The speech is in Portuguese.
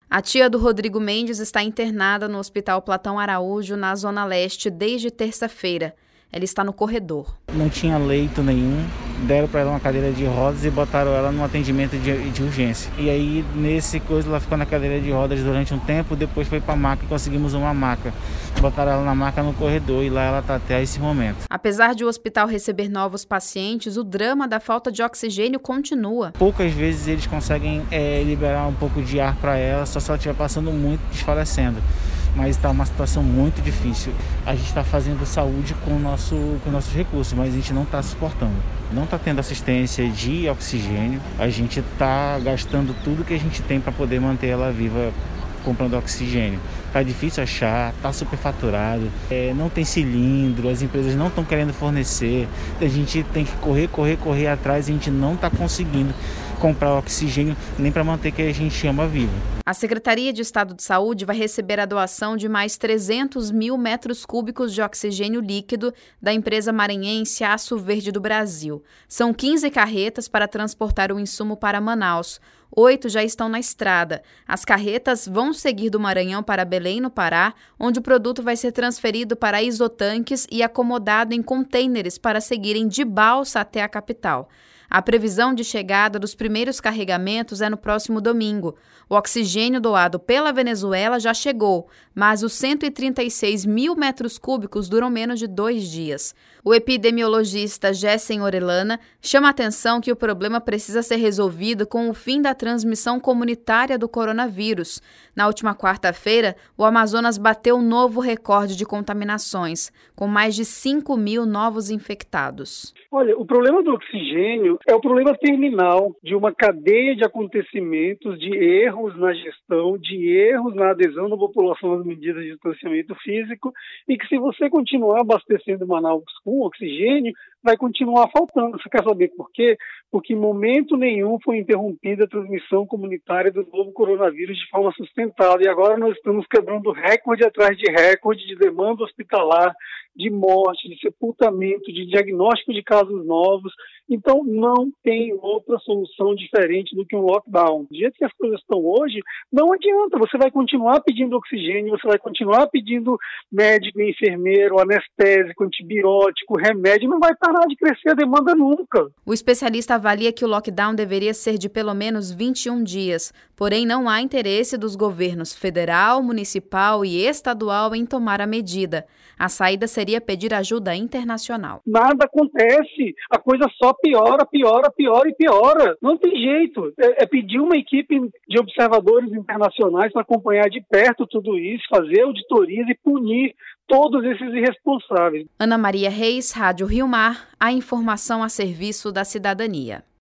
A tia do Rodrigo Mendes está internada no Hospital Platão Araújo, na Zona Leste, desde terça-feira. Ela está no corredor. Não tinha leito nenhum, deram para ela uma cadeira de rodas e botaram ela no atendimento de urgência. E aí, nesse coisa, ela ficou na cadeira de rodas durante um tempo, depois foi para a maca e conseguimos uma maca. Botaram ela na maca no corredor e lá ela está até esse momento. Apesar de o hospital receber novos pacientes, o drama da falta de oxigênio continua. Poucas vezes eles conseguem liberar um pouco de ar para ela, só se ela estiver passando muito, desfalecendo. Mas está uma situação muito difícil. A gente está fazendo saúde com nossos recursos, mas a gente não está suportando. Não está tendo assistência de oxigênio. A gente está gastando tudo que a gente tem para poder manter ela viva, comprando oxigênio. Tá difícil achar, tá superfaturado, não tem cilindro, as empresas não estão querendo fornecer. A gente tem que correr atrás e a gente não está conseguindo comprar oxigênio nem para manter que a gente ama vivo. A Secretaria de Estado de Saúde vai receber a doação de mais 300 mil metros cúbicos de oxigênio líquido da empresa maranhense Aço Verde do Brasil. São 15 carretas para transportar o insumo para Manaus. 8 já estão na estrada. As carretas vão seguir do Maranhão para Belém, no Pará, onde o produto vai ser transferido para isotanques e acomodado em contêineres para seguirem de balsa até a capital. A previsão de chegada dos primeiros carregamentos é no próximo domingo. O oxigênio doado pela Venezuela já chegou, mas os 136 mil metros cúbicos duram menos de 2 dias. O epidemiologista Gessen Orellana chama a atenção que o problema precisa ser resolvido com o fim da transmissão comunitária do coronavírus. Na última quarta-feira, o Amazonas bateu um novo recorde de contaminações, com mais de 5 mil novos infectados. Olha, o problema do oxigênio é o problema terminal de uma cadeia de acontecimentos, de erros na gestão, de erros na adesão da população às medidas de distanciamento físico, e que se você continuar abastecendo Manaus com oxigênio, vai continuar faltando. Você quer saber por quê? Porque em momento nenhum foi interrompida a transmissão comunitária do novo coronavírus de forma sustentada. E agora nós estamos quebrando recorde atrás de recorde de demanda hospitalar, de morte, de sepultamento, de diagnóstico de casos novos. Então não tem outra solução diferente do que um lockdown. Do jeito que as coisas estão hoje, não adianta. Você vai continuar pedindo oxigênio, você vai continuar pedindo médico, enfermeiro, anestésico, antibiótico, remédio. Não vai parar de crescer a demanda nunca. O especialista avalia que o lockdown deveria ser de pelo menos 21 dias, porém não há interesse dos governos federal, municipal e estadual em tomar a medida. A saída seria pedir ajuda internacional. Nada acontece, a coisa só piora e piora. Não tem jeito. É pedir uma equipe de observadores internacionais para acompanhar de perto tudo isso, fazer auditorias e punir todos esses irresponsáveis. Ana Maria Reis, Rádio Rio Mar, a informação a serviço da cidadania.